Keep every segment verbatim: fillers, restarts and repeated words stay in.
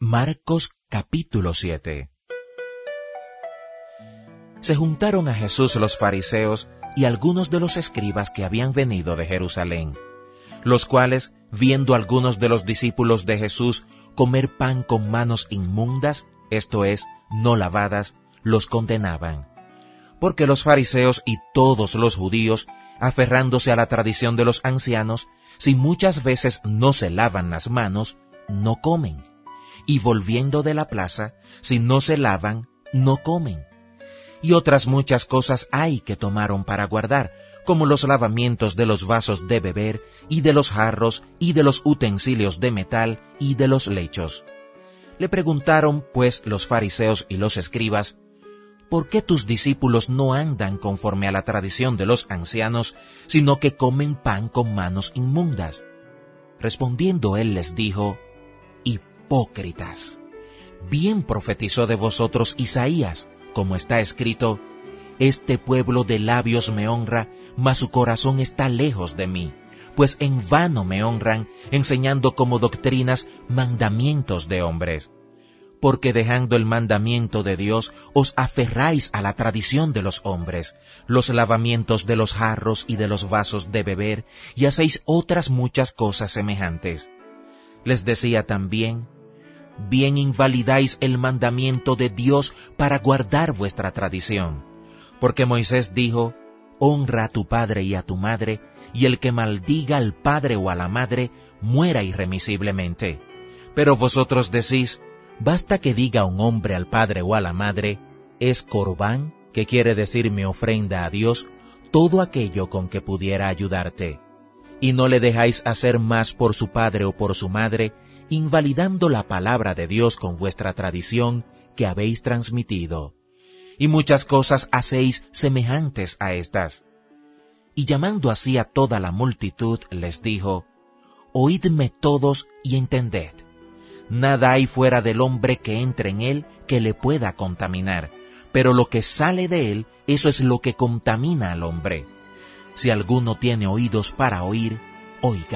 Marcos capítulo siete. Se juntaron a Jesús los fariseos y algunos de los escribas que habían venido de Jerusalén, los cuales, viendo algunos de los discípulos de Jesús comer pan con manos inmundas, esto es, no lavadas, los condenaban. Porque los fariseos y todos los judíos, aferrándose a la tradición de los ancianos, si muchas veces no se lavan las manos, no comen. Y volviendo de la plaza, si no se lavan, no comen. Y otras muchas cosas hay que tomaron para guardar, como los lavamientos de los vasos de beber, y de los jarros, y de los utensilios de metal, y de los lechos. Le preguntaron, pues, los fariseos y los escribas, ¿por qué tus discípulos no andan conforme a la tradición de los ancianos, sino que comen pan con manos inmundas? Respondiendo él les dijo, hipócritas, bien profetizó de vosotros Isaías, como está escrito, este pueblo de labios me honra, mas su corazón está lejos de mí, pues en vano me honran, enseñando como doctrinas mandamientos de hombres. Porque dejando el mandamiento de Dios, os aferráis a la tradición de los hombres, los lavamientos de los jarros y de los vasos de beber, y hacéis otras muchas cosas semejantes. Les decía también, bien invalidáis el mandamiento de Dios para guardar vuestra tradición. Porque Moisés dijo, honra a tu padre y a tu madre, y el que maldiga al padre o a la madre, muera irremisiblemente. Pero vosotros decís, basta que diga un hombre al padre o a la madre, es corbán, que quiere decir mi ofrenda a Dios, todo aquello con que pudiera ayudarte. Y no le dejáis hacer más por su padre o por su madre, invalidando la palabra de Dios con vuestra tradición que habéis transmitido. Y muchas cosas hacéis semejantes a estas. Y llamando así a toda la multitud, les dijo, oídme todos y entended. Nada hay fuera del hombre que entre en él que le pueda contaminar, pero lo que sale de él, eso es lo que contamina al hombre. Si alguno tiene oídos para oír, oiga.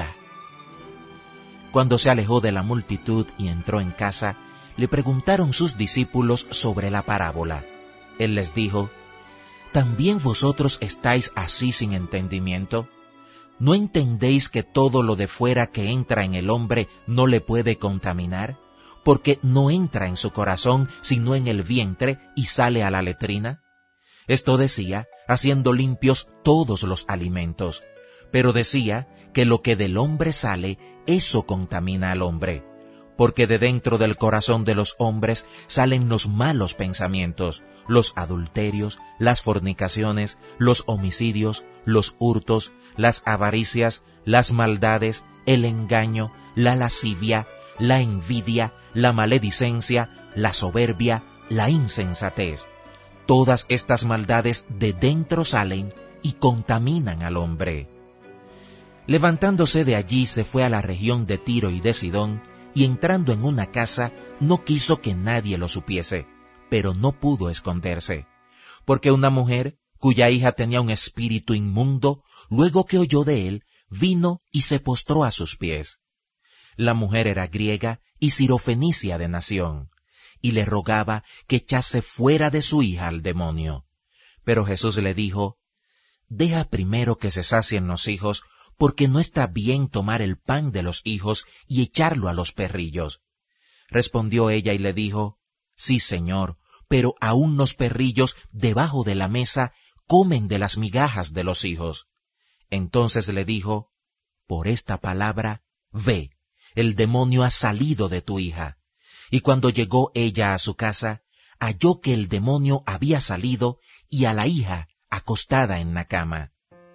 Cuando se alejó de la multitud y entró en casa, le preguntaron sus discípulos sobre la parábola. Él les dijo, ¿también vosotros estáis así sin entendimiento? ¿No entendéis que todo lo de fuera que entra en el hombre no le puede contaminar? Porque no entra en su corazón, sino en el vientre y sale a la letrina. Esto decía, haciendo limpios todos los alimentos. Pero decía que lo que del hombre sale, eso contamina al hombre. Porque de dentro del corazón de los hombres salen los malos pensamientos, los adulterios, las fornicaciones, los homicidios, los hurtos, las avaricias, las maldades, el engaño, la lascivia, la envidia, la maledicencia, la soberbia, la insensatez. Todas estas maldades de dentro salen y contaminan al hombre. Levantándose de allí se fue a la región de Tiro y de Sidón, y entrando en una casa no quiso que nadie lo supiese, pero no pudo esconderse, porque una mujer, cuya hija tenía un espíritu inmundo, luego que oyó de él, vino y se postró a sus pies. La mujer era griega y sirofenicia de nación, y le rogaba que echase fuera de su hija al demonio. Pero Jesús le dijo, deja primero que se sacien los hijos, porque no está bien tomar el pan de los hijos y echarlo a los perrillos. Respondió ella y le dijo, sí, Señor, pero aún los perrillos debajo de la mesa comen de las migajas de los hijos. Entonces le dijo, por esta palabra, ve, el demonio ha salido de tu hija. Y cuando llegó ella a su casa, halló que el demonio había salido y a la hija acostada en la cama.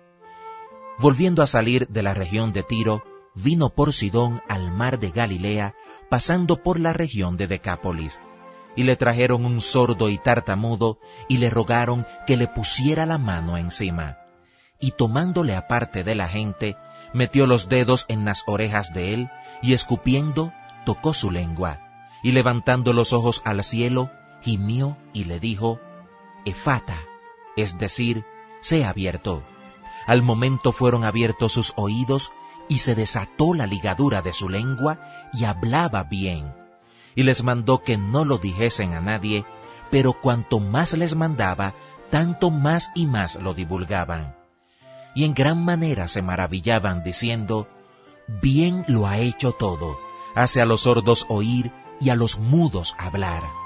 Volviendo a salir de la región de Tiro, vino por Sidón al mar de Galilea, pasando por la región de Decápolis. Y le trajeron un sordo y tartamudo, y le rogaron que le pusiera la mano encima. Y tomándole aparte de la gente, metió los dedos en las orejas de él, y escupiendo, tocó su lengua. Y levantando los ojos al cielo, gimió y le dijo, Efata, es decir, sé abierto. Al momento fueron abiertos sus oídos, y se desató la ligadura de su lengua, y hablaba bien. y les mandó que no lo dijesen a nadie, pero cuanto más les mandaba, tanto más y más lo divulgaban. Y en gran manera se maravillaban, diciendo: bien lo ha hecho todo, hace a los sordos oír y a los mudos hablar.